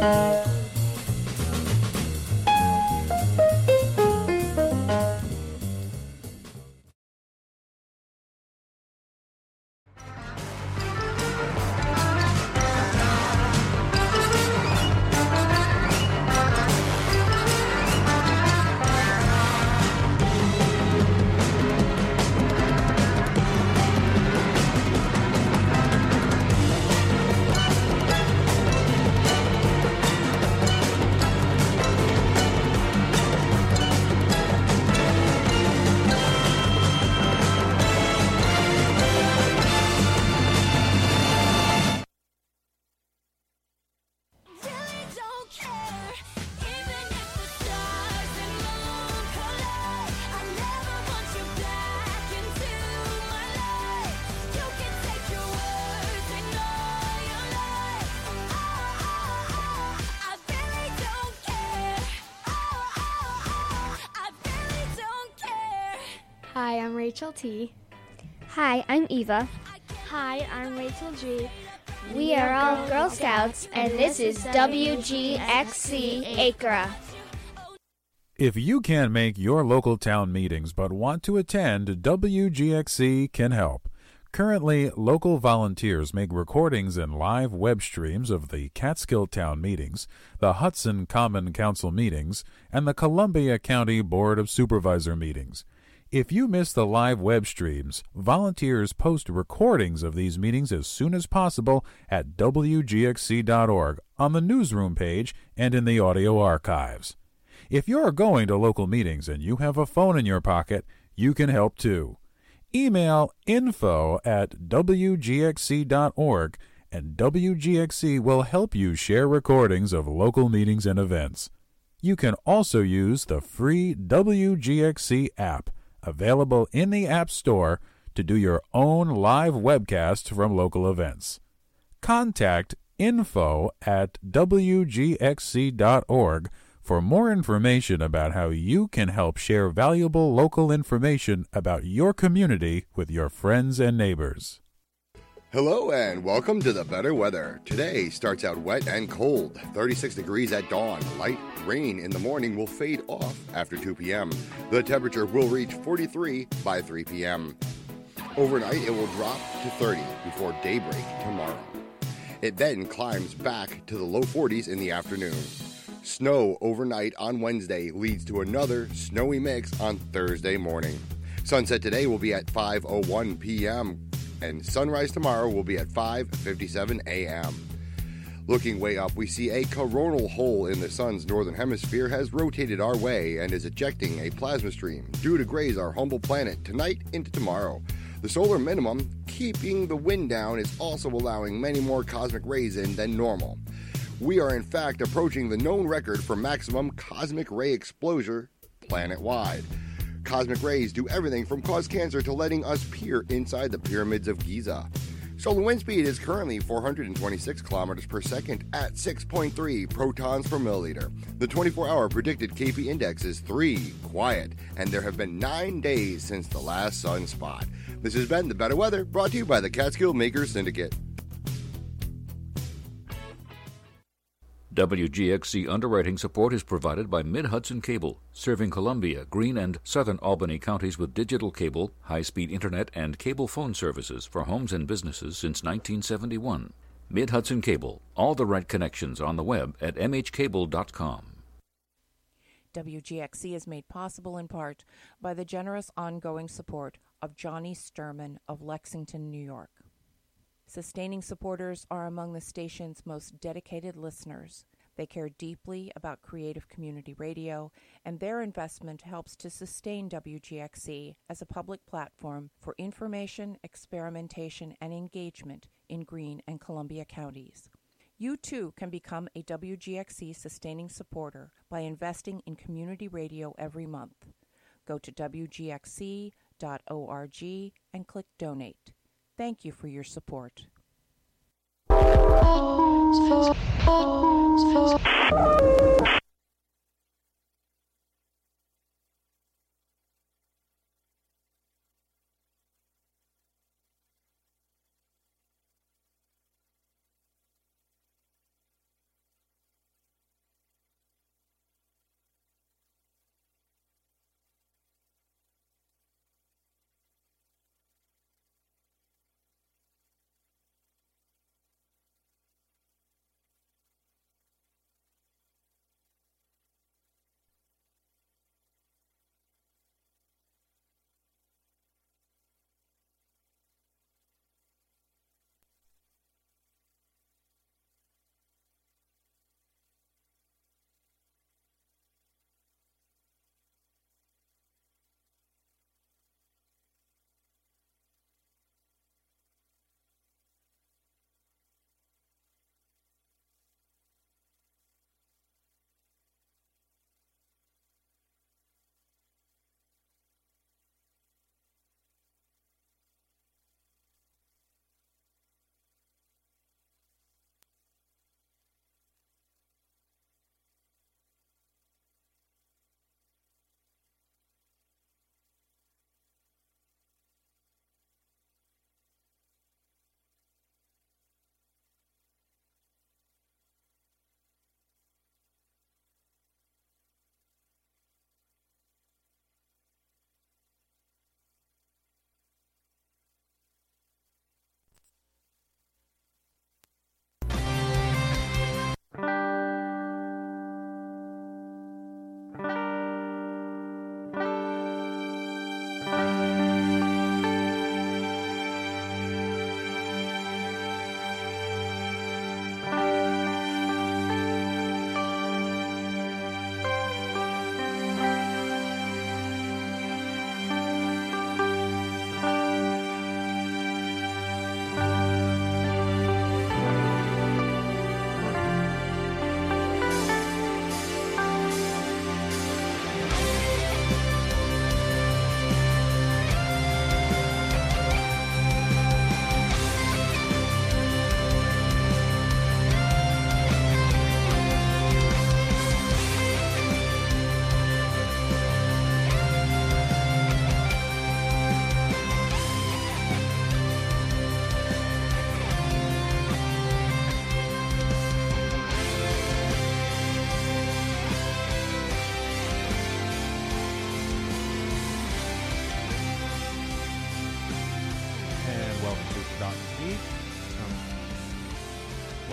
Hi, I'm Rachel T. Hi, I'm Eva. Hi, I'm Rachel G. We are all Girl Scouts, and this is WGXC ACRA. If you can't make your local town meetings but want to attend, WGXC can help. Currently, local volunteers make recordings and live web streams of the Catskill Town meetings, the Hudson Common Council meetings, and the Columbia County Board of Supervisor meetings. If you miss the live web streams, volunteers post recordings of these meetings as soon as possible at WGXC.org on the newsroom page and in the audio archives. If you're going to local meetings and you have a phone in your pocket, you can help too. Email info@wgxc.org and WGXC will help you share recordings of local meetings and events. You can also use the free WGXC app, available in the App Store, to do your own live webcast from local events. Contact info@wgxc.org for more information about how you can help share valuable local information about your community with your friends and neighbors. Hello and welcome to the better weather. Today starts out wet and cold, 36 degrees at dawn. Light rain in the morning will fade off after 2 p.m. The temperature will reach 43 by 3 p.m. Overnight it will drop to 30 before daybreak tomorrow. It then climbs back to the low 40s in the afternoon. Snow overnight on Wednesday leads to another snowy mix on Thursday morning. Sunset today will be at 5:01 p.m. and sunrise tomorrow will be at 5:57 a.m. Looking way up, we see a coronal hole in the sun's northern hemisphere has rotated our way and is ejecting a plasma stream due to graze our humble planet tonight into tomorrow. The solar minimum, keeping the wind down, is also allowing many more cosmic rays in than normal. We are in fact approaching the known record for maximum cosmic ray exposure planet-wide. Cosmic rays do everything from cause cancer to letting us peer inside the pyramids of Giza. Solar wind speed is currently 426 kilometers per second at 6.3 protons per milliliter. The 24-hour predicted KP index is 3, quiet, and there have been 9 days since the last sunspot. This has been The Better Weather, brought to you by the Catskill Makers Syndicate. WGXC underwriting support is provided by Mid-Hudson Cable, serving Columbia, Greene, and southern Albany counties with digital cable, high-speed internet, and cable phone services for homes and businesses since 1971. Mid-Hudson Cable, all the right connections on the web at mhcable.com. WGXC is made possible in part by the generous ongoing support of Johnny Sturman of Lexington, New York. Sustaining supporters are among the station's most dedicated listeners. They care deeply about creative community radio, and their investment helps to sustain WGXC as a public platform for information, experimentation, and engagement in Greene and Columbia counties. You too can become a WGXC sustaining supporter by investing in community radio every month. Go to WGXC.org and click Donate. Thank you for your support.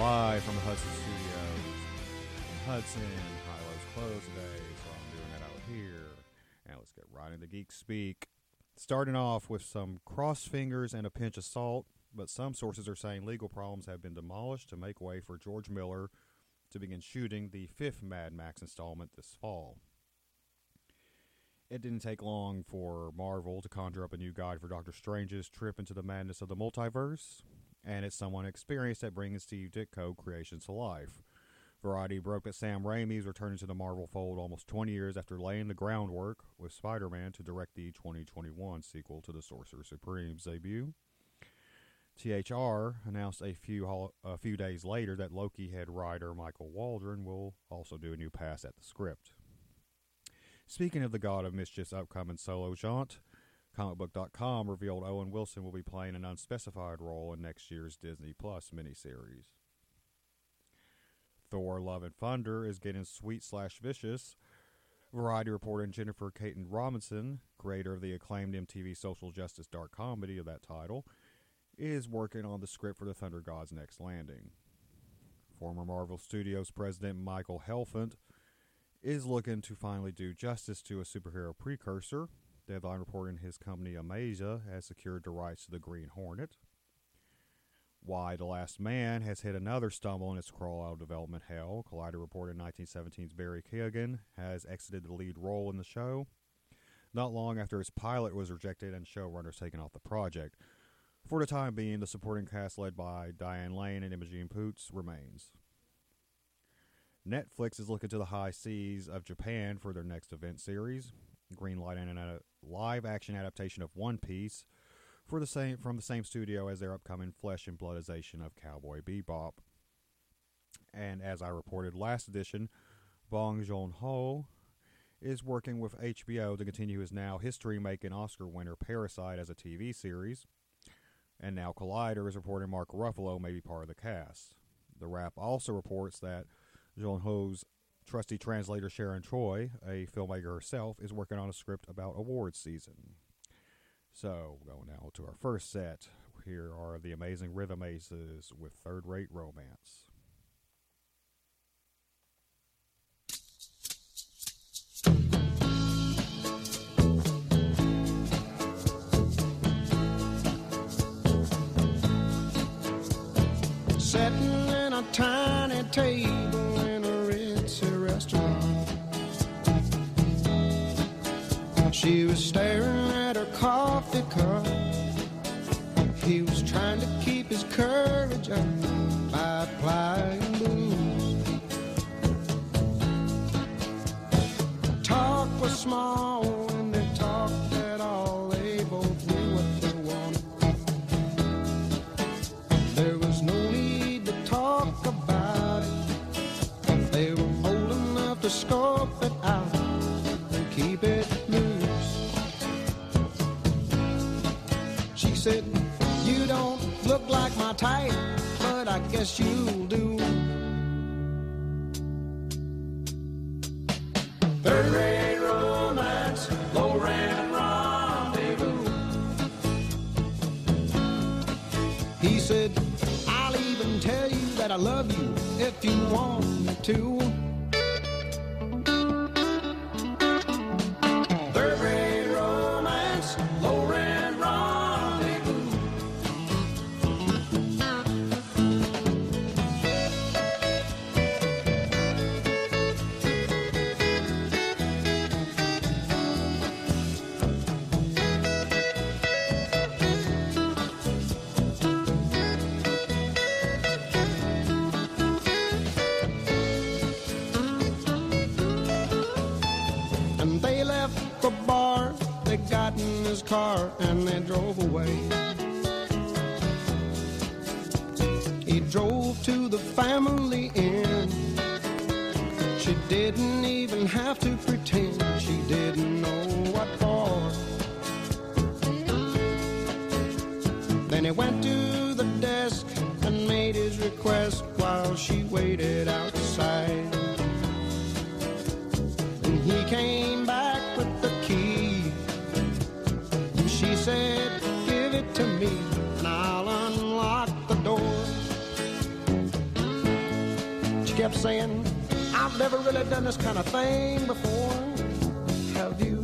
Live from the Hudson Studios in Hudson. High-Lows closed today, so I'm doing that out here. And let's get right into Geek Speak. Starting off with some cross fingers and a pinch of salt, but some sources are saying legal problems have been demolished to make way for George Miller to begin shooting the 5th Mad Max installment this fall. It didn't take long for Marvel to conjure up a new guide for Doctor Strange's trip into the madness of the multiverse, and it's someone experienced at bringing Steve Ditko creations to life. Variety broke that Sam Raimi is returning to the Marvel fold almost 20 years after laying the groundwork with Spider-Man to direct the 2021 sequel to the Sorcerer Supreme's debut. THR announced a few days later that Loki head writer Michael Waldron will also do a new pass at the script. Speaking of the God of Mischief's upcoming solo jaunt, ComicBook.com revealed Owen Wilson will be playing an unspecified role in next year's Disney Plus miniseries. Thor: Love and Thunder is getting sweet/vicious. Variety reporter Jennifer Caton Robinson, creator of the acclaimed MTV social justice dark comedy of that title, is working on the script for the Thunder God's next landing. Former Marvel Studios president Michael Helfand is looking to finally do justice to a superhero precursor. Deadline reporting his company Amasia has secured the rights to the Green Hornet. Why the Last Man has hit another stumble in its crawl out of development hell. Collider reported 1917's Barry Keoghan has exited the lead role in the show, not long after its pilot was rejected and showrunners taken off the project. For the time being, the supporting cast led by Diane Lane and Imogen Poots remains. Netflix is looking to the high seas of Japan for their next event series, greenlighting a live-action adaptation of One Piece from the same studio as their upcoming flesh and bloodization of Cowboy Bebop. And as I reported last edition, Bong Joon-ho is working with HBO to continue his now history-making Oscar winner Parasite as a TV series. And now Collider is reporting Mark Ruffalo may be part of the cast. The Wrap also reports that Joon-ho's trusty translator Sharon Choi, a filmmaker herself, is working on a script about awards season. So, going now to our first set. Here are the Amazing Rhythm Aces with Third Rate Romance. Sitting in a tiny table in a ritzy restaurant, she was staring at her coffee cup. He was trying to keep his courage up by applying booze. Talk was small and they talked at all. They both knew what they wanted. There was no need to talk about it. They were old enough to scope it out and keep it loose. She said, "You don't look like my type, but I guess you'll do." Third-rate romance, low-rent rendezvous. He said, "I'll even tell you that I love you if you want me to." Third-rate romance, low-rent rendezvous. And they left the bar, they got in his car and they drove away. He drove to the family inn. She didn't even have to pretend she didn't know what for. Then he went to the desk and made his request while she waited outside. And he came back with the key. And she said, "Give it to me and I'll unlock the door." kept saying, I've never really done this kind of thing before. Have you?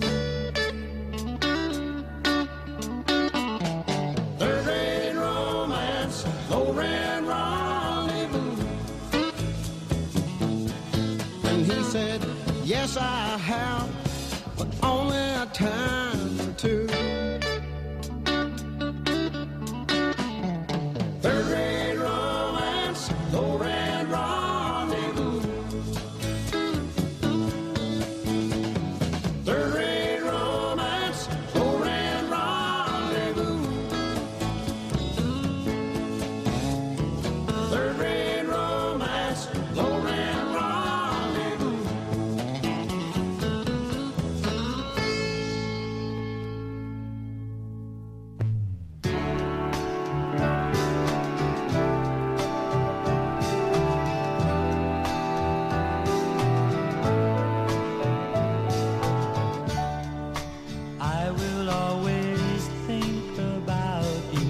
Third grade romance, low rent rendezvous. And he said, yes, I have, but only a time or two. Third grade romance, low rent rendezvous. Third grade romance, low rent rendezvous. Third grade romance, low rent rendezvous. I will always think about you,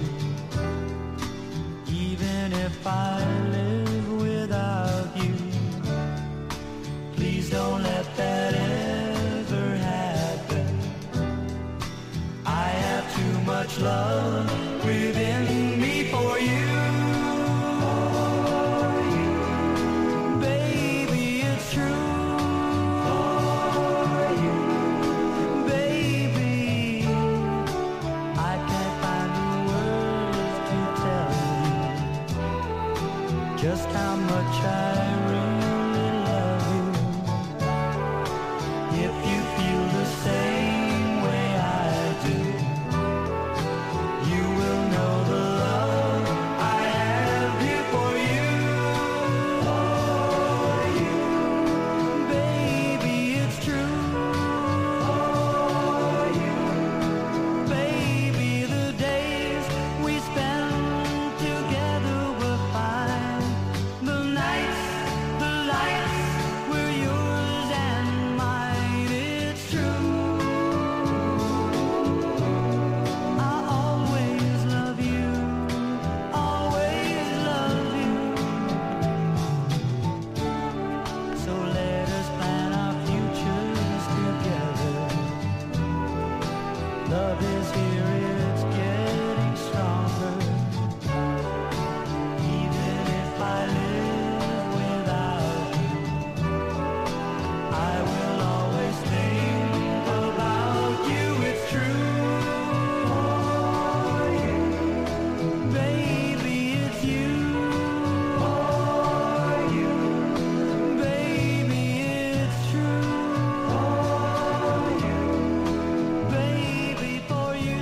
even if I live without you. Please don't let that ever happen. I have too much love within me for you. Baby, it's true. Baby, I can't find the words to tell you just how much I really love you. If you feel the same way I do, you will know the love I have here for you. Baby, it's true. Baby, the days we spend together were fine. The nights, the lights were yours and mine. It's true. I'll always love you. Always love you. So let us plan our futures together. Love is here, it's getting stronger. Even if I live without you, I will always think about you. It's true. Baby, it's you. Baby, it's true. Baby, for you.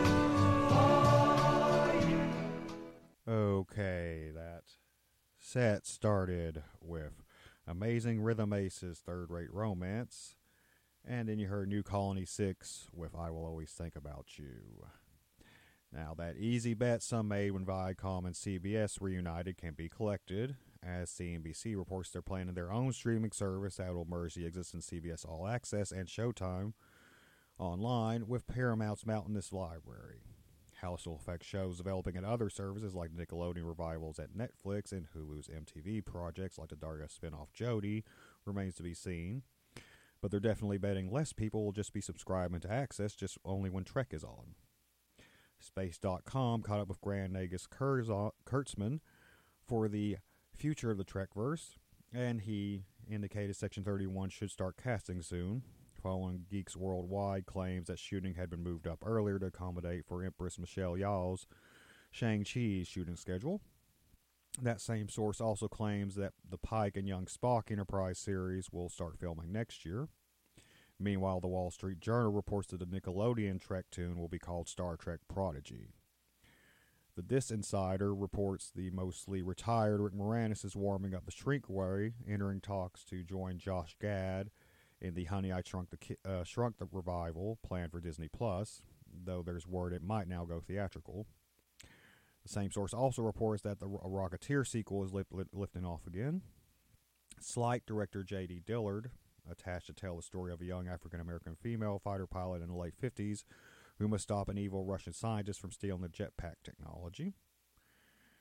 Okay, that set started with Amazing Rhythm Aces' Third Rate Romance, and then you heard New Colony 6 with I Will Always Think About You. Now, that easy bet some made when Viacom and CBS reunited can be collected, as CNBC reports they're planning their own streaming service that will merge the existing CBS All Access and Showtime online with Paramount's mountainous library. How this will affect shows developing at other services like Nickelodeon revivals at Netflix and Hulu's MTV projects like the Daria spinoff Jodie remains to be seen. But they're definitely betting less people will just be subscribing to Access just only when Trek is on. Space.com caught up with Grand Nagus Kurtzman for the future of the Trekverse, and he indicated Section 31 should start casting soon, following Geeks Worldwide claims that shooting had been moved up earlier to accommodate for Empress Michelle Yeoh's Shang-Chi's shooting schedule. That same source also claims that the Pike and Young Spock Enterprise series will start filming next year. Meanwhile, the Wall Street Journal reports that the Nickelodeon Trek tune will be called Star Trek Prodigy. The Dis Insider reports the mostly retired Rick Moranis is warming up the Shrinkway, entering talks to join Josh Gad in the Honey, I Shrunk the revival planned for Disney+, though there's word it might now go theatrical. The same source also reports that the Rocketeer sequel is lifting off again. Slight director J.D. Dillard, attached to tell the story of a young African-American female fighter pilot in the late 50s who must stop an evil Russian scientist from stealing the jetpack technology.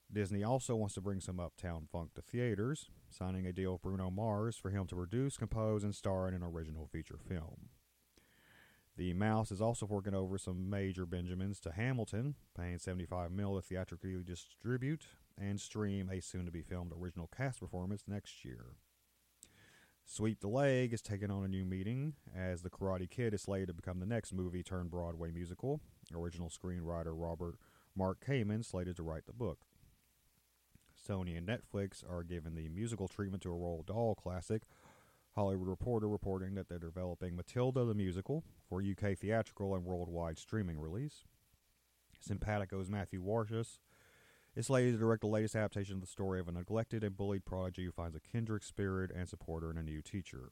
Disney also wants to bring some uptown funk to theaters, signing a deal with Bruno Mars for him to produce, compose, and star in an original feature film. The Mouse is also working over some major Benjamins to Hamilton, paying $75 million to theatrically distribute and stream a soon-to-be-filmed original cast performance next year. Sweep the Leg is taking on a new meeting, as The Karate Kid is slated to become the next movie-turned-Broadway musical. Original screenwriter Mark Kamen slated to write the book. Sony and Netflix are giving the musical treatment to a Roald Dahl classic. Hollywood Reporter reporting that they're developing Matilda the Musical for UK theatrical and worldwide streaming release. Simpatico's Matthew Warchus is slated to direct the latest adaptation of the story of a neglected and bullied prodigy who finds a kindred spirit and supporter in a new teacher.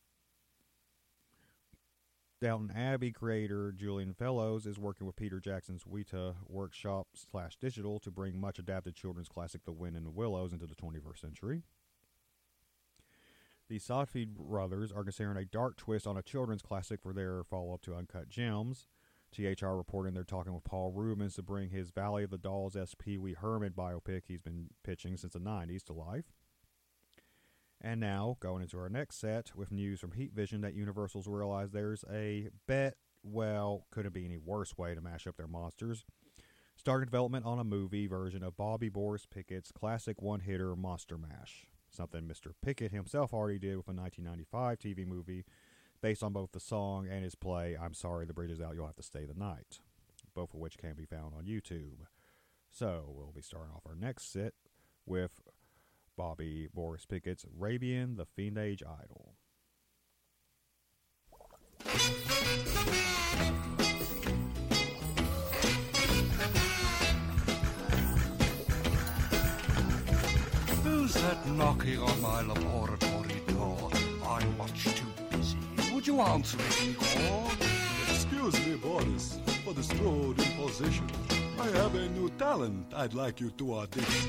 Downton Abbey creator Julian Fellows is working with Peter Jackson's Weta Workshop/Digital to bring much adapted children's classic The Wind in the Willows into the 21st century. The Safdie brothers are considering a dark twist on a children's classic for their follow-up to Uncut Gems. THR reporting they're talking with Paul Rubens to bring his Valley of the Dolls-esque Pee Wee Herman biopic he's been pitching since the 90s to life. And now, going into our next set, with news from Heat Vision that Universal's realized there's a couldn't be any worse way to mash up their monsters. Starting development on a movie version of Bobby Boris Pickett's classic one-hitter Monster Mash. Something Mr. Pickett himself already did with a 1995 TV movie based on both the song and his play, I'm Sorry the Bridge is Out, You'll Have to Stay the Night, both of which can be found on YouTube. So, we'll be starting off our next set with Bobby Boris Pickett's Rabian, the Fiendage Idol. Who's that knocking on my laboratory door? I'm much too busy. Would you answer it, Igor? Excuse me, Boris, for this rude imposition. I have a new talent I'd like you to audition.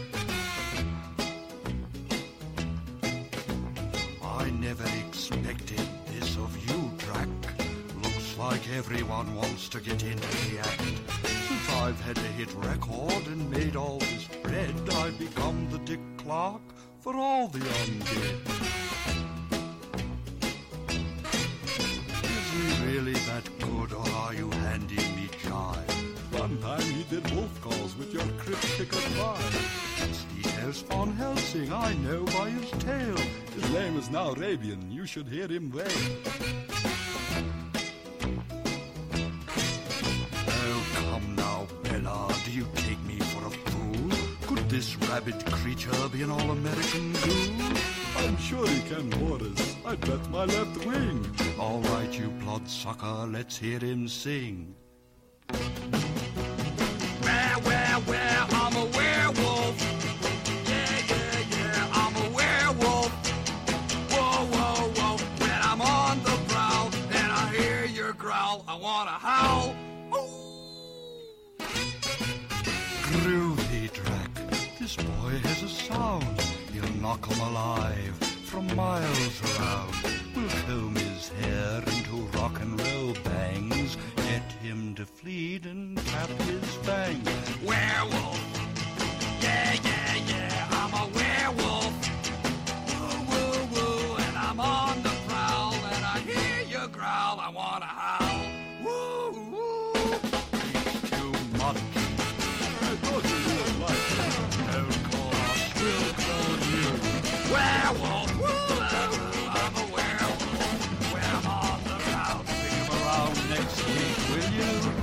I never expected this of you, Drac. Looks like everyone wants to get into the act. Since I've had a hit record and made all this bread, I've become the Dick Clark for all the undead. Is he really that good, or are you handing me jive? One time he did wolf calls with your cryptic advice. He has Von Helsing, I know by his tail. His name is now Rabian, you should hear him wail. Oh, come now, Bella, do you take me for a fool? Could this rabid creature be an all-American ghoul? I'm sure he can, Boris. I bet my left wing. All right, you bloodsucker, let's hear him sing. Where, I'm a werewolf. Yeah, I'm a werewolf. Whoa, when I'm on the prowl and I hear your growl, I wanna howl. Ooh. Groovy, Drac, this boy has a sound. He'll knock 'em alive from miles around. We'll comb his hair into rock and roll bangs, get him to fleet and tap his fangs. Werewolf! Yeah, I'm a werewolf. Woo, and I'm on the prowl, and I hear you growl, I wanna howl. Woo, he's too much. I thought you would like it. Of course, we'll call you werewolf. I'm a werewolf. When I'm on the prowl, bring him around next week, will you?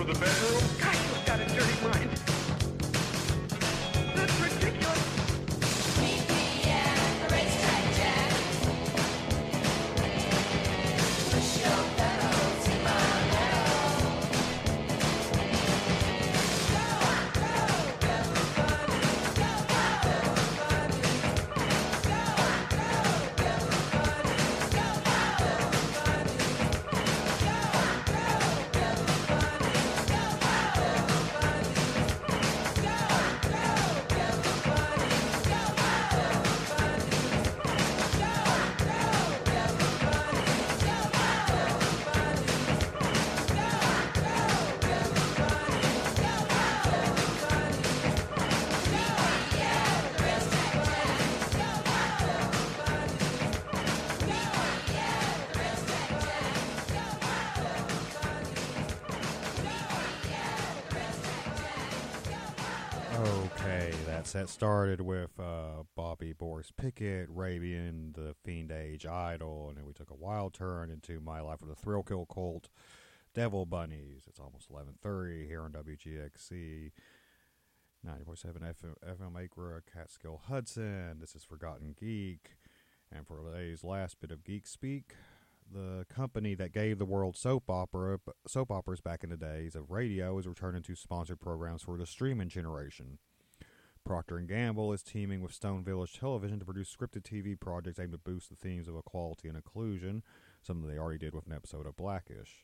the bedroom? God, you've got a dirty mind. That's ridiculous. Meet me at the racetrack, Jack. Push your pedals in my metal. Go, go, everybody. Go, everybody. Go, go, everybody. Okay, that set started with Bobby Boris Pickett, Rabian, the Fiend Age Idol, and then we took a wild turn into My Life with the Thrill Kill Cult, Devil Bunnies. It's almost 11:30 here on WGXC 90.7 FM Acra, Catskill Hudson. This is Forgotten Geek, and for today's last bit of Geek Speak, the company that gave the world soap operas back in the days of radio is returning to sponsored programs for the streaming generation. Procter & Gamble is teaming with Stone Village Television to produce scripted TV projects aimed to boost the themes of equality and inclusion, something they already did with an episode of Blackish.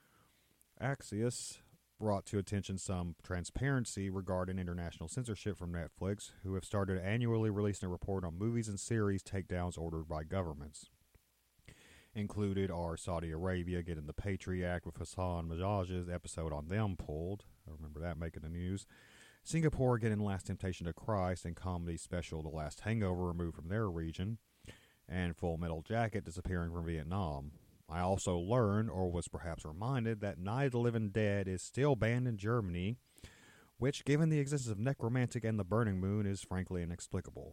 Axios brought to attention some transparency regarding international censorship from Netflix, who have started annually releasing a report on movies and series takedowns ordered by governments. Included are Saudi Arabia getting the Patriot Act with Hassan Minhaj's episode on them pulled. I remember that making the news. Singapore getting Last Temptation of Christ and comedy special The Last Hangover removed from their region. And Full Metal Jacket disappearing from Vietnam. I also learned, or was perhaps reminded, that Night of the Living Dead is still banned in Germany, which, given the existence of Necromantic and the Burning Moon, is frankly inexplicable.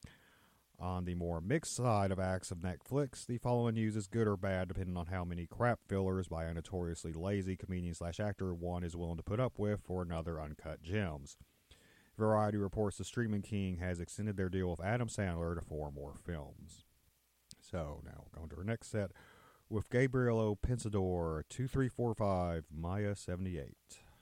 On the more mixed side of acts of Netflix, the following news is good or bad depending on how many crap fillers by a notoriously lazy comedian/actor one is willing to put up with for another uncut gems. Variety reports the streaming king has extended their deal with Adam Sandler to 4 more films. So, now going to our next set with Gabriel Pensador, 2345, Maya 78.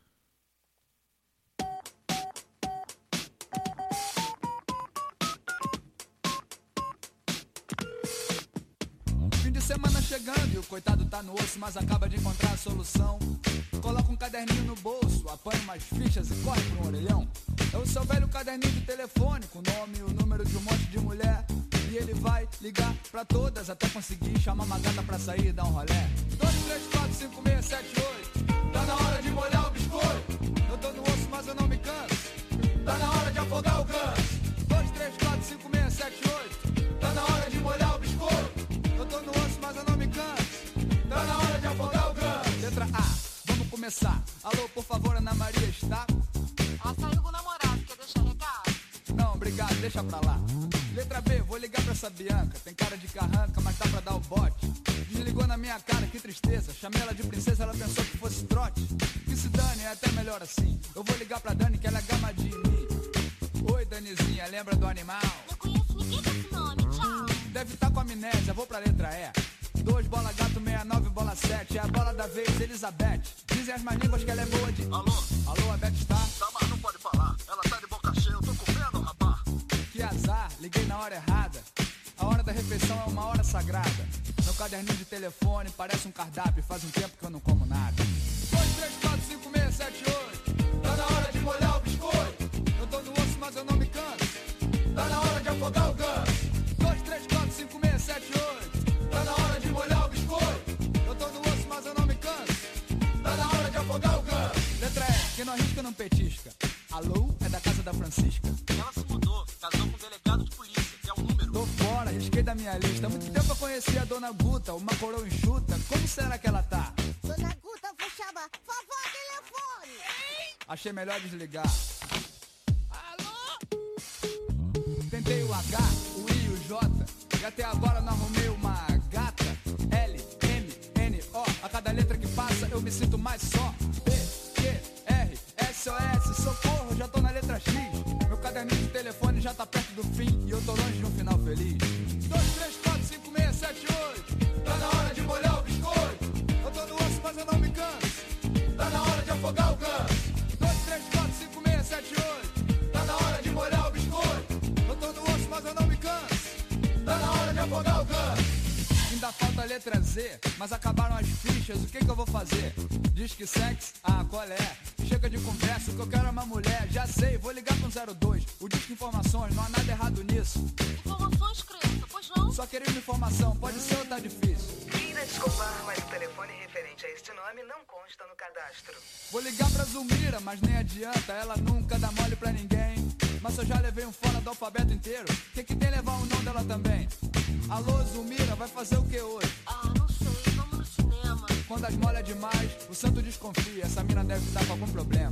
Fim de semana chegando e o coitado tá no osso, mas acaba de encontrar a solução. Coloca um caderninho no bolso, apanha umas fichas e corre pra um orelhão. É o seu velho caderninho de telefone, com o nome e o número de um monte de mulher. E ele vai ligar pra todas até conseguir chamar uma gata pra sair e dar um rolé. 2, 3, 4, 5, 6, 7, 8. Tá na hora de molhar o biscoito. Eu tô no osso, mas eu não me canso. Tá na hora de afogar o ganso. 2, 3, 4, 5, 6, 7, 8. Tá na hora de molhar o biscoito. Eu tô no osso, mas eu não me canso. Tá na hora de afogar o ganso. Letra A, vamos começar. Alô, por favor, Ana Maria está? Ela saiu com o namorado, quer deixar recado? Não, obrigado, deixa pra lá. Letra B, vou ligar pra essa Bianca. Tem cara de carranca, mas dá pra dar o bote. Desligou na minha cara, que tristeza. Chamei ela de princesa, ela pensou que fosse trote. Que se dane, é até melhor assim. Eu vou ligar pra Dani, que ela é gamadinha em mim. Oi, Danizinha, lembra do animal? Não conheço ninguém com esse nome, tchau. Deve estar com amnésia, vou pra letra E. 2, bola gato, 69, bola 7. É a bola da vez, Elizabeth. Dizem as más línguas que ela é boa de... Alô? Alô, a Beth está? Tá, mas não pode falar. Ela tá de boca cheia, eu tô comendo, rapá. Que azar, liguei na hora errada. A hora da refeição é uma hora sagrada. Meu caderninho de telefone parece um cardápio. Faz um tempo que eu não como nada. 2, 3, 4, 5, 6, 7, 8. Tá na hora de molhar o biscoito. Eu tô no osso, mas eu não me canso. Tá na hora de afogar o ganso. 2, 3, 4, 5, 6, 7, 8. Tá na hora de molhar o biscoito. Eu tô no osso, mas eu não me canso. Tá na hora de afogar o ganso. Letra E, quem não arrisca não petisca. Alô, é da casa da Francisca. Ela se mudou, casou com um delegado de polícia, que é o número. Tô fora, risquei da minha lista. Há muito tempo eu conheci a Dona Guta, uma coroa enxuta. Como será que ela tá? Dona Guta, vou chamar. Vovó, telefone. Achei melhor desligar. Alô? Tentei o H, o I e o J. E até agora não arrumei uma gata. L, M, N, O. A cada letra que passa eu me sinto mais só. P, Q, longe de um final feliz. 2, 3, 4, 5, 6, 7, 8. Tá na hora de molhar o biscoito. Eu tô no osso, mas eu não me canso. Tá na hora de afogar o ganso. 2, 3, 4, 5, 6, 7, 8. Tá na hora de molhar o biscoito. Eu tô no osso, mas eu não me canso. Tá na hora de afogar o ganso. Ainda falta a letra Z, mas acabaram as fichas, o que eu vou fazer? Diz que sexo? Ah, qual é? Chega de conversa, o que eu quero é uma mulher. Já sei, vou ligar pro 02. O disco informações, não há nada errado nisso. Informações, criança, pois não? Só queria uma informação, pode ser ou tá difícil? Queira desculpar, mas o telefone referente a este nome não consta no cadastro. Vou ligar pra Zulmira, mas nem adianta, ela nunca dá mole pra ninguém. Mas eu já levei um fora do alfabeto inteiro, que tem levar o nome dela também? Alô, Zulmira, vai fazer o que hoje? Ah, não sei, vamos no cinema. Quando as molha demais, o santo desconfia, essa mina deve estar com algum problema.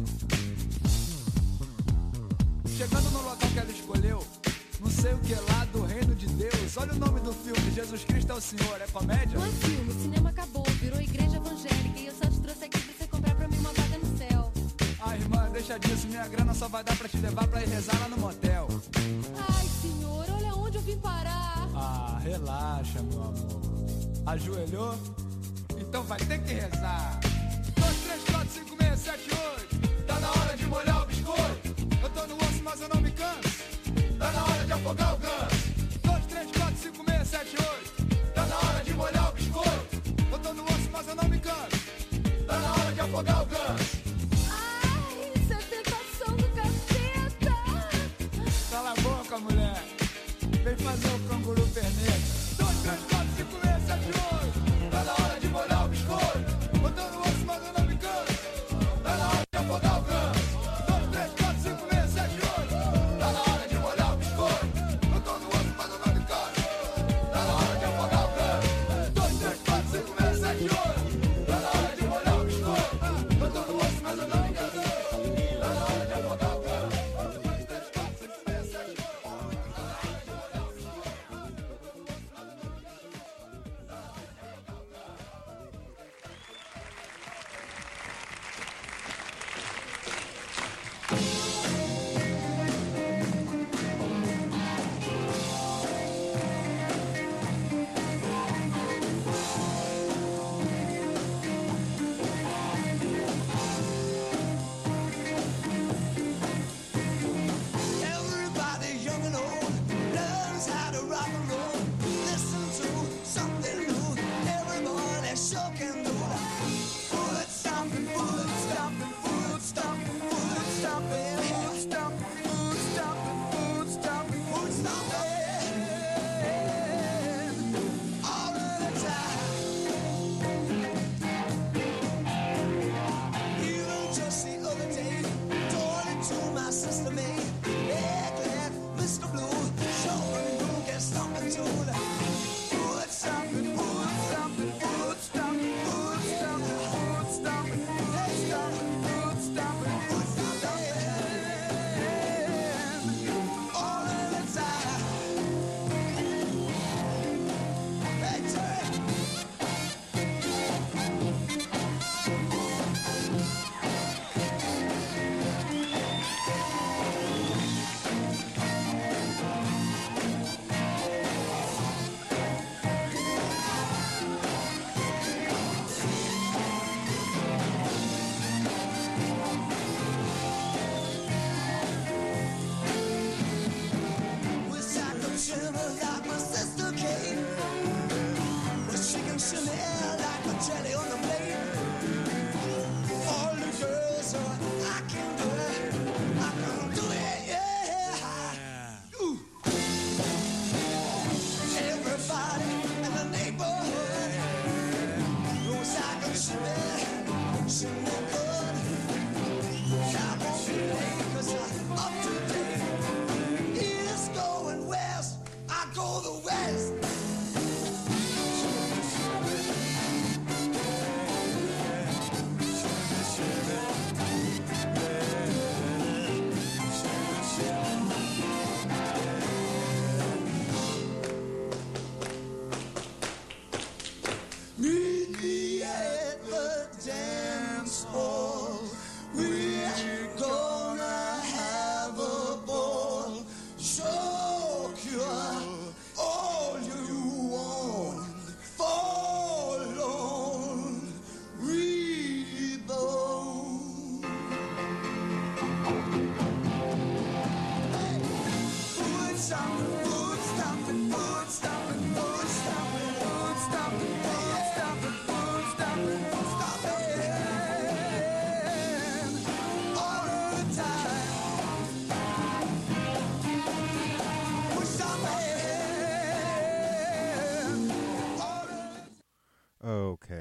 Chegando no local que ela escolheu, não sei o que lá do reino de Deus. Olha o nome do filme, Jesus Cristo é o Senhor, é comédia? Não é filme, o cinema acabou, virou igreja evangélica. E eu só te trouxe aqui pra você comprar pra mim uma vaga no céu. Ai, irmã, deixa disso, minha grana só vai dar pra te levar pra ir rezar lá no motel. Ai, senhor, olha onde eu vim parar. Ah, relaxa, meu amor. Ajoelhou? Então vai ter que rezar. 2, 3, 4, 5, 6, 7, 8. Tá na hora de molhar o biscoito. Eu tô no osso, mas eu não me canso. Tá na hora de afogar o ganso. 2, 3, 4, 5, 6, 7, 8. Tá na hora de molhar o biscoito. Eu tô no osso, mas eu não me canso. Tá na hora de afogar o ganso. Ai, isso é tentação do caceta. Cala a boca, mulher. Vem fazer o canguru perneta. 2, 3, 4, 5, 6, 7, 8. Tá na hora de molhar o biscoito. Eu tô no osso, mas eu não me canso. Tá na hora de afogar o ganso. 2, 3, 4, 5, 6, 7, 8. Tá na hora de molhar o biscoito. Eu tô no osso, mas eu não me canso. Tá na hora de afogar o ganso. 2, 3, 4, 5, 6, 7, 8. Tá na hora de molhar o biscoito. Eu tô no osso, mas eu não me canso. Tá na hora de afogar o ganso. 2, 3, 4, 5, 6, 7, 8.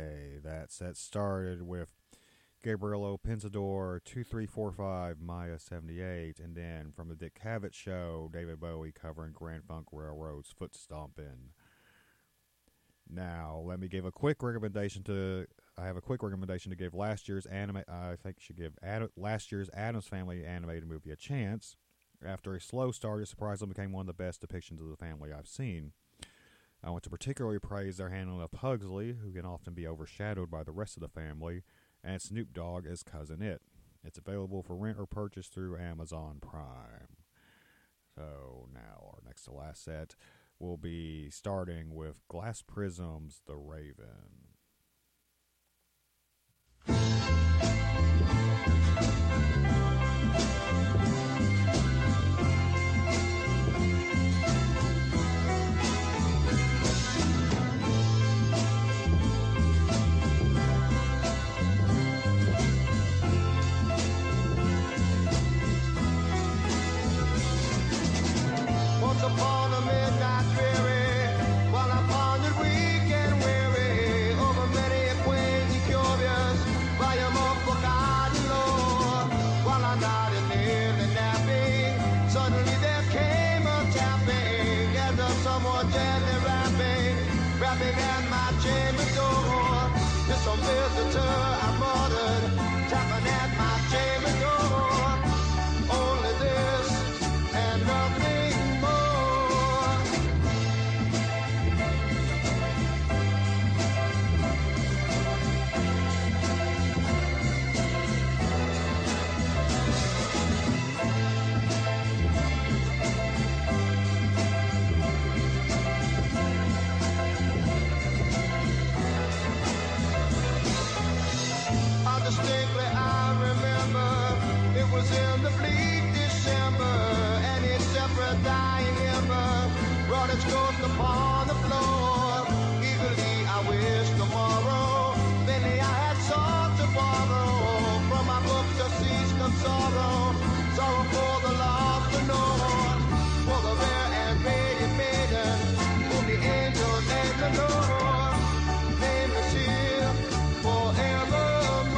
Okay, that set started with Gabrielo Pensador, 2345, Maya 78, and then from the Dick Cavett Show, David Bowie covering Grand Funk Railroad's Foot Stompin'. Now, let me give a quick recommendation to give last year's last year's Addams Family animated movie a chance. After a slow start, it surprisingly became one of the best depictions of the family I've seen. I want to particularly praise their handling of Pugsley, who can often be overshadowed by the rest of the family, and Snoop Dogg as Cousin It. It's available for rent or purchase through Amazon Prime. So now our next to last set will be starting with Glass Prism's The Raven. Once upon a midnight dreary, while I pondered weak and weary over many a quaint and curious volume of forgotten lore, while I nodded nearly napping, suddenly there came a tapping as of someone gently rapping at my chamber door. It's some visitor, I muttered, tapping at my chamber door. Only this and nothing more. Distinctly I remember it was in the bleak December, and its separate dying ember brought its ghost upon the floor. Eagerly I wished tomorrow, vainly I had sought to borrow from my books a cease of sorrow for the lost and known, for the rare and radiant maiden whom the angels named the Lord. Name is here forever.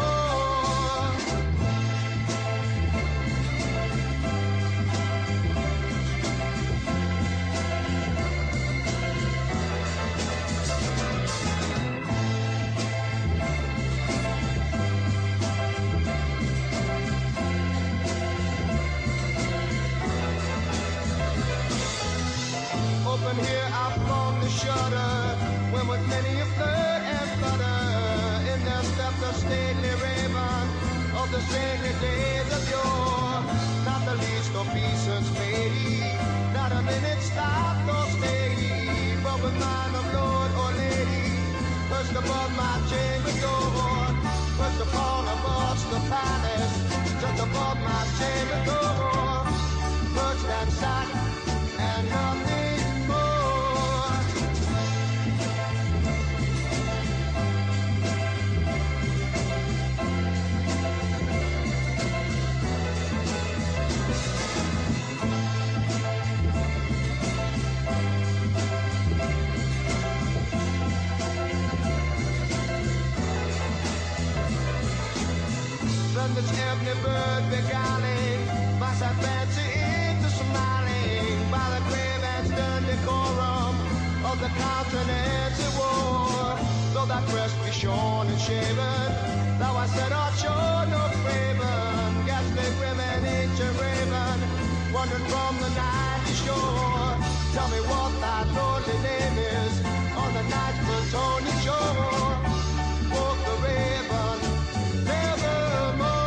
Open here I flung the shutter, when with many a flirt and flutter, in there stepped the stately raven of the saintly days of yore. Not the least obeisance lady, not a minute stop nor stay, but with mind of lord or lady, perched above my chamber door, perched upon above the palace, just above my chamber door, perched and sat and nothing more. Then this ebony bird beguiling my sad fancy into smiling by the grave and stern decorum of the countenance it wore. Though that crest be shorn and shaven, thou I said art sure no craven, ghastly grim and ancient raven, wandering from the nightly shore. Tell me what thy lordly name is on the night's plutonic shore. Quoth the raven, nevermore.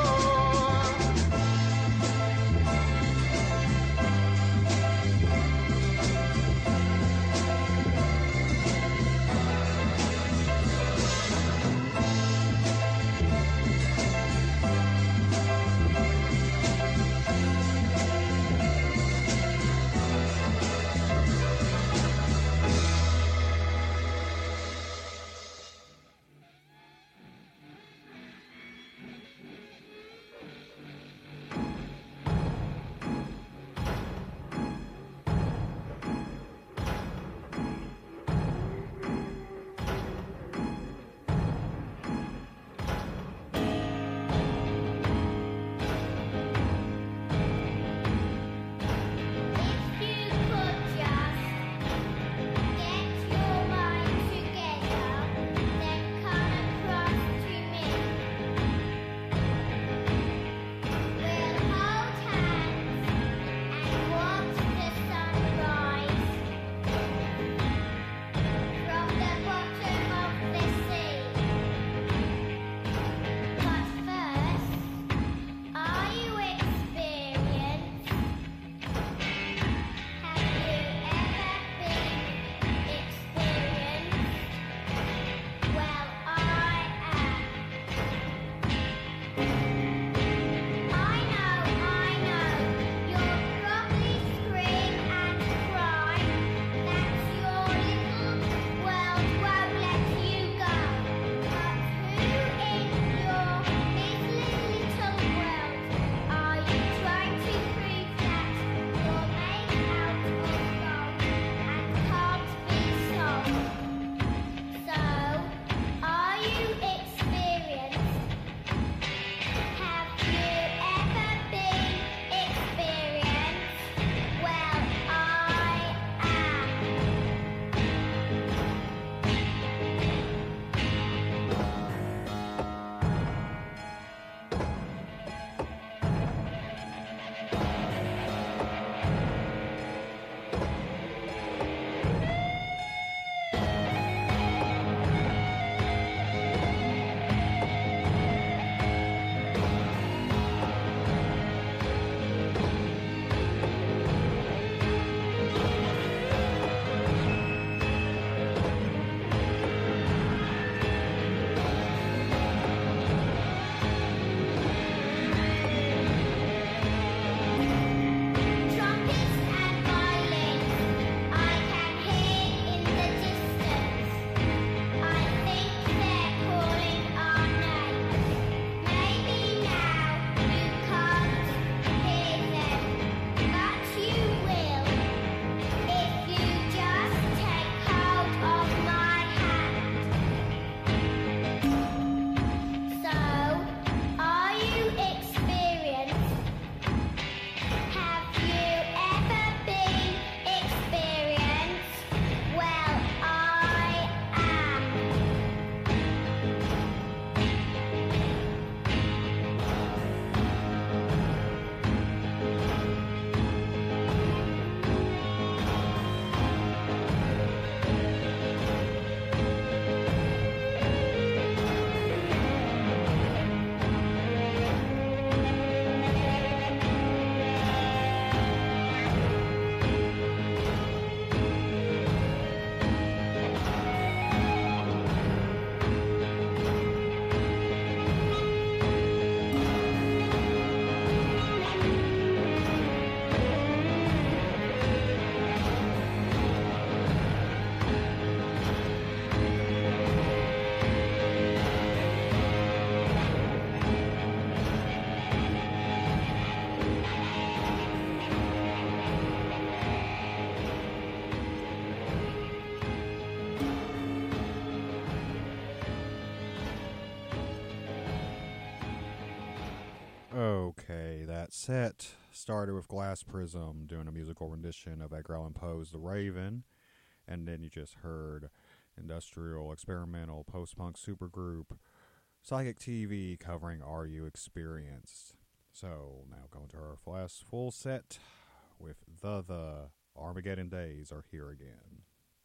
that set started with Glass Prism doing a musical rendition of Edgar Allan Poe's The Raven, and then you just heard industrial, experimental, post-punk supergroup Psychic TV covering Are You Experienced? So now going to our last full set with The Armageddon Days Are Here Again.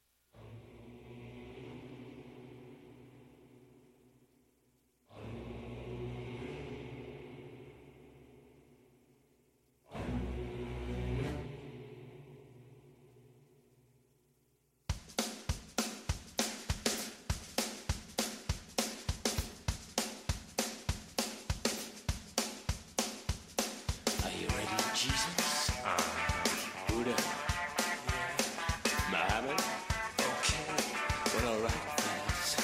Jesus? Buddha? Muhammad? Okay. Well, all right, fellas.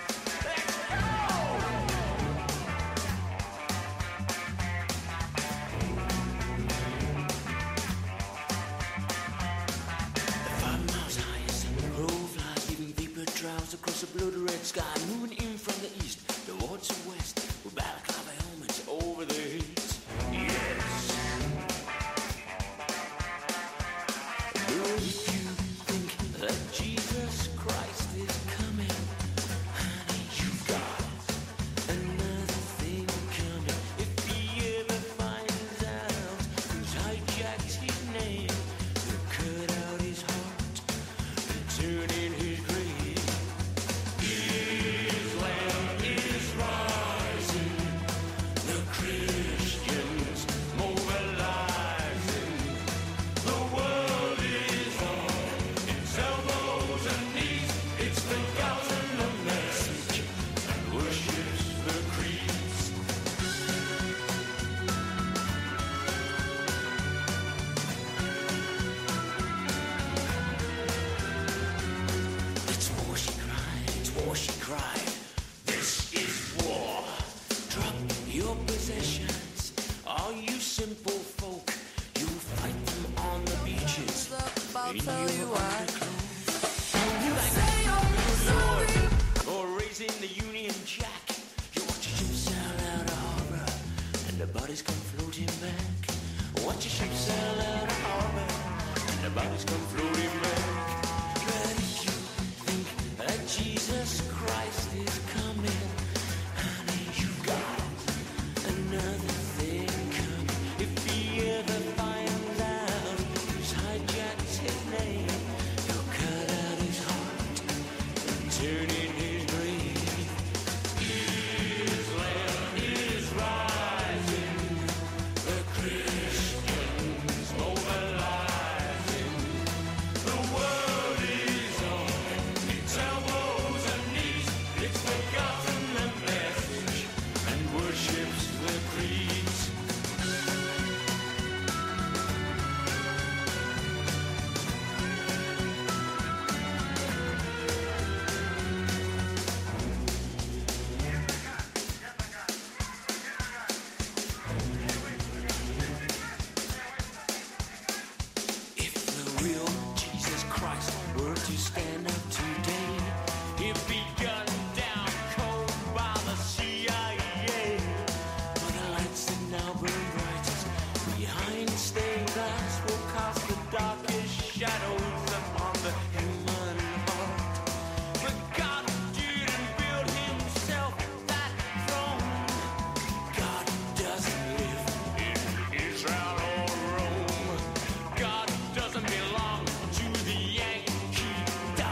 The 5 miles highest in the grove lies, leaving vapor trails across the blood-red sky, moving in from the east towards the west, with balaclava helmets over their heads. Yes. If you think that Jesus Christ is coming, honey, you've got another thing coming. If he ever finds out who's hijacked his name, they'll cut out his heart and turn in his grave. Islam is rising, the Christians mobilizing, the world is on its elbows and knees. It's forgotten the message and worships the creeds. It's war, she cried. It's war, she cried. This is war. Drop your possessions, all you simple folk. You'll fight them on the beaches. I'll tell you why. You say you're sorry for raising the Union Jack. You watch your ship sail out of harbor, and the bodies come floating back. Watch your ship sail out of harbor, and the bodies come floating back. But if you think that Jesus Christ is coming, honey, you got another thing coming. If he ever finds out who's hijacked his name, he'll cut out his heart and turn in his grave. Islam is rising, the Christians mobilizing, the world is on its elbows and knees. It's forgotten the message and worships the creeds. If the real Jesus Christ were to stand up today, he'd be gunned down cold by the CIA. But the lights that now burn brightest behind stained glass will cast the darkest shadows upon the human heart. But God didn't build himself that throne. God doesn't live in Israel or Rome. God doesn't belong to the Yankee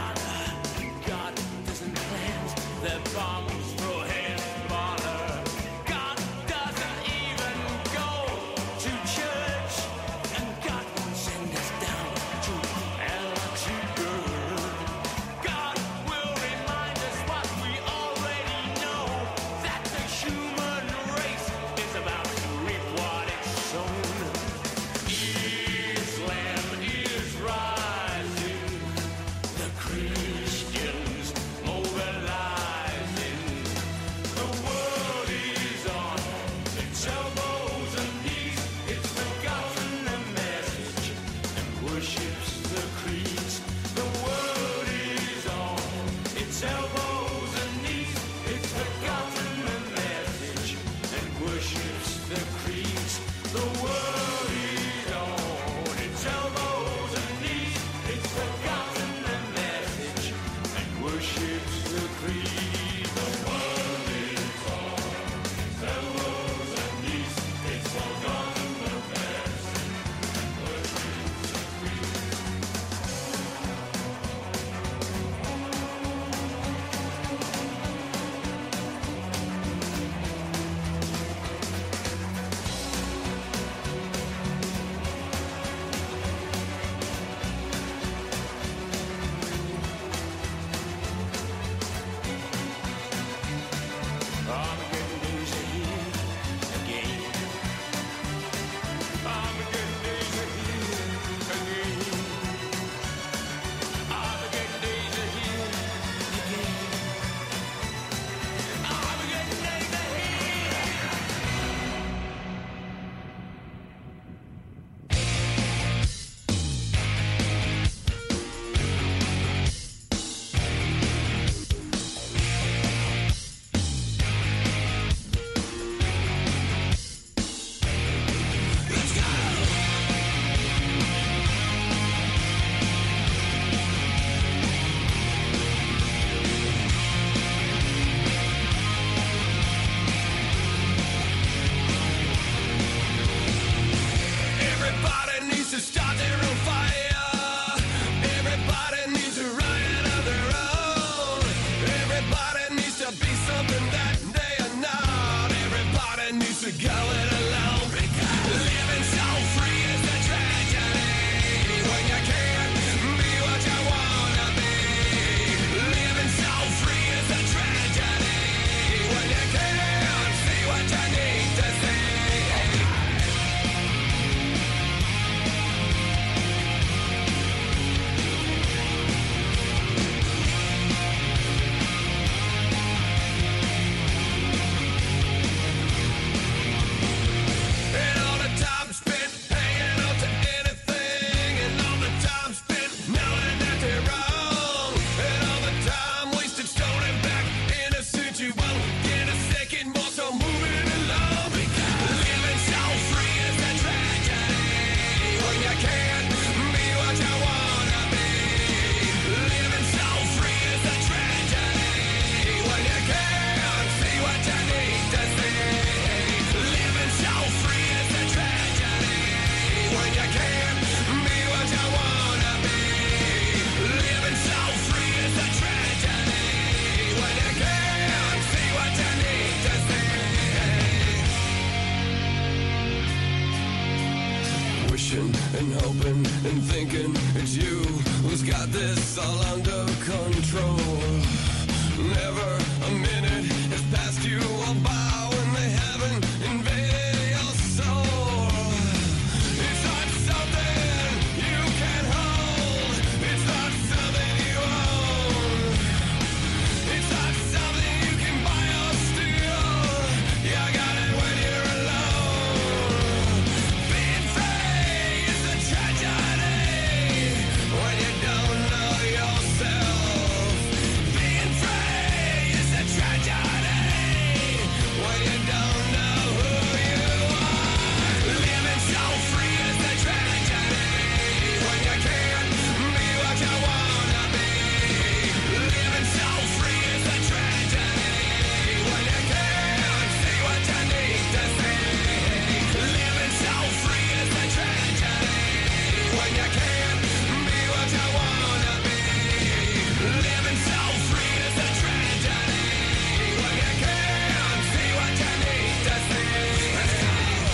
hoping and thinking it's you who's got this all under control. Never a minute has passed you all by when they haven't invaded your soul. It's not something you can hold. It's not something you own. It's not something you can buy or steal. You got it when you're alone. Being free is a tragedy when you don't know yourself. Being free is a tragedy when you don't know who you are. Living so free is a tragedy when you can't be what you wanna be. Living so free is a tragedy when you can't see what you need to see. Living so free is a tragedy when you can't be what you wanna be. Living so free is a tragedy when you can't see what you need to see. Let's go.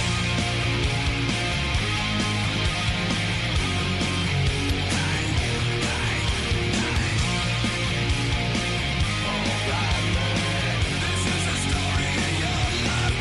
This is a story in your life,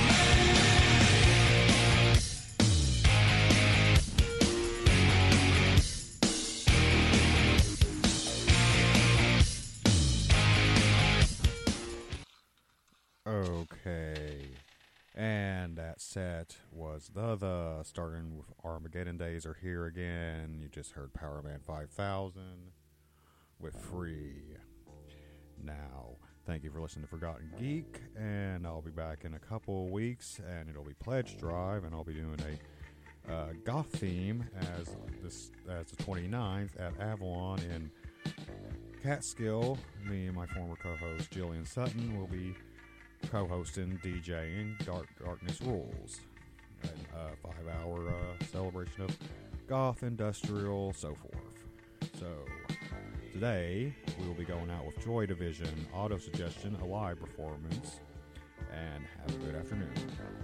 Okay. And that set was the starting with Armageddon Days Are Here Again. You just heard Power Man 5000 with Free. Now, thank you for listening to Forgotten Geek, and I'll be back in a couple of weeks, and it'll be Pledge Drive, and I'll be doing a goth theme as the 29th at Avalon in Catskill. Me and my former co-host Jillian Sutton will be co-hosting DJing Darkness Rules, a 5-hour celebration of goth, industrial, so forth. So today we will be going out with Joy Division, Auto Suggestion, a live performance, and have a good afternoon.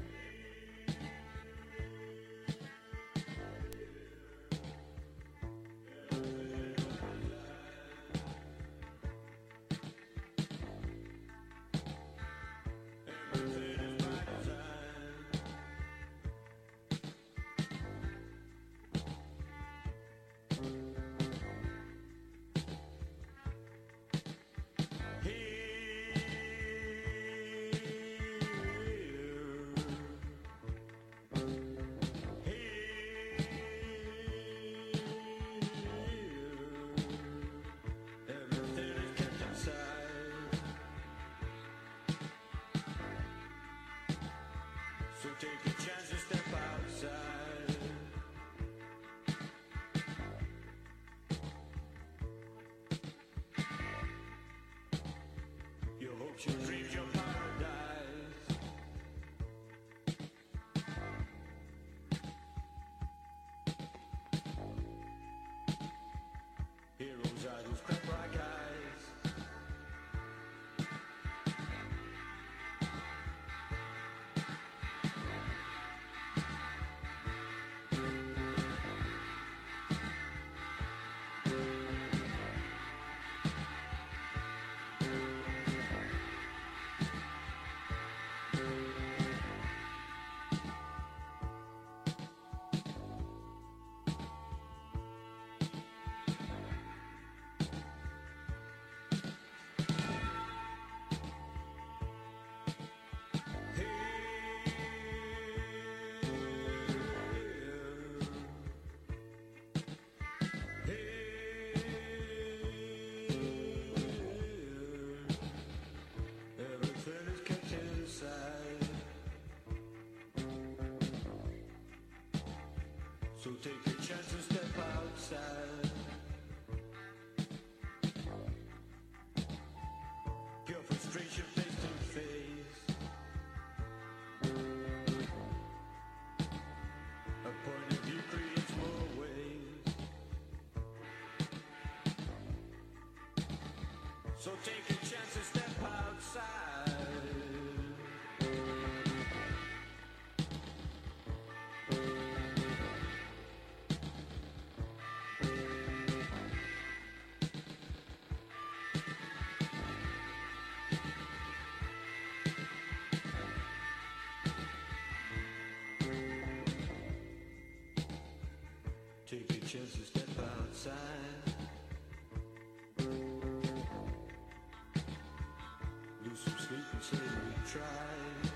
So take a chance to step outside. Your hopes, your dreams, your paradise. Heroes are those crap like guys. Everything is kept inside. So take a chance to step outside. Pure frustration face to face. A point of view creates more ways. So take a chance to step outside. to try.